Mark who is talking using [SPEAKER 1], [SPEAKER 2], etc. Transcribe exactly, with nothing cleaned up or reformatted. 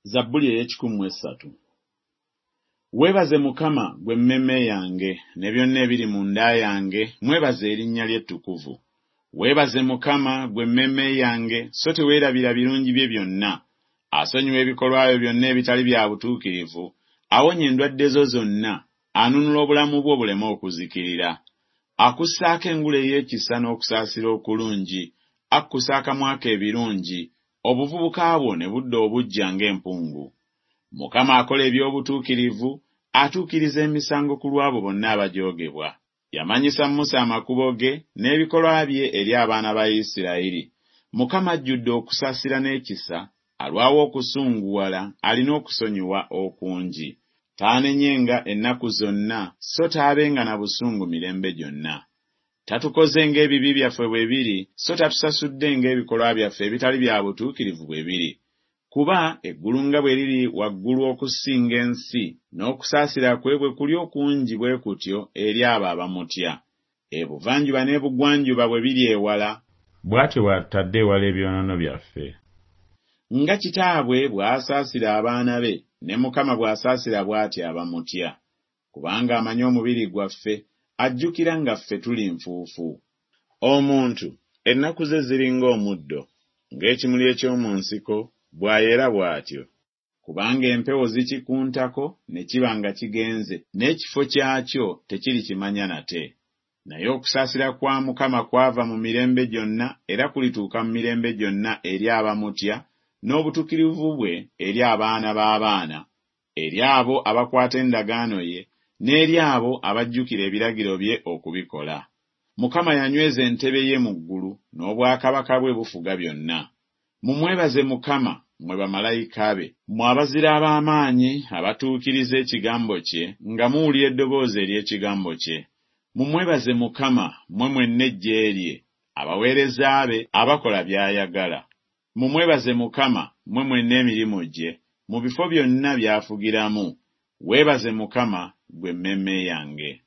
[SPEAKER 1] Zabbuli ey'ekikumi mu esatu. Weebaze Mukama gwe mmemme yange, ne byonna ebiri mu nda yange, mwebaze erinnya lye ettukuvu. Weebaze Mukama gwe mmemme yange, so teweerabira birungi bye byonna. Asonyiwa ebikolwa byo byonna ebitali bya butuukirivu, awonya endwadde zo zonna, anunula obulamu bwo buleme okuzikirira. Akussaako engule ey'ekisa n'okusaasira okulungi, akkusa akamwa ke ebirungi, obuvubuka bwo ne budda obujja ng'empungu. Mukama akola eby'obutuukirivu, atuukiriza emisango ku lw'abo bonna abajoogebwa. Yamanyisa Musa amakubo ge n'ebikolwa bye eri abaana ba Isirayiri. Mukama ajjudde okusaasira n'ekisa, alwawo okusunguwala, alina okusonyiwa okungi. Taanenyenga ennaku zonna, so taabenga na busungu mirembe gyonna. Tatukoze ng'ebibi byaffe bwe biri, so tatusasudde ng'ebikolwa byaffe ebitali bya butuukirivu bwe biri. Kuba eggulu nga bwe liri waggulu okusinga ensi, n'okusaasira kwe bwe kuli okungi bwe kutyo eri abo abamutya. Ebuvanjuba n'ebugwanjuba bwe biri ewala, bw'atyo bw'atadde ewala ebyonoono byaffe. Nga kitaabwe bw'asaasira abaana be, ne Mukama bw'asaasira bw'atyo abamutya. Kubanga amanyi omubiri gwaffe, ajjukira nga ffe tuli nfuufu. Omuntu ennaku ze ziri ng'omuddo, ng'ekimuli eky'omu nsiko, bw'ayera bw'atyo. Kubanga empewo zikikuntako ne kiba nga kigenze, n'ekifo kyakyo tekiri kimanya nate. Naye okusaasira kwa Mukama kwava mu mirembe gyonna era kulituuka mu mirembe gyonna eri abamutya, n'obutuukirivu bwe eri abaana b'abaana, eri abo abakwata endagaano ye, n'eri abo abajjukira ebiragiro bye okubikola. Mukama yanyweza entebe ye mu ggulu, n'obwakabaka bwe bufuga byonna. Mumwebaze Mukama, mmwe bamalayika be, mmwe abazira ab'amaanyi abatuukiriza ekigambo kye, nga muwulira eddoboozi ery'ekigambo kye. Mumwebaze Mukama, mmwe mwenna eggye lye, abaweereza be abakola by'ayagala. Mumwebaze Mukama, mmwe mwenna emirimu gye, mu bifo byonna by'afugiramu. Weebaze Mukama, gwe mmemme yange.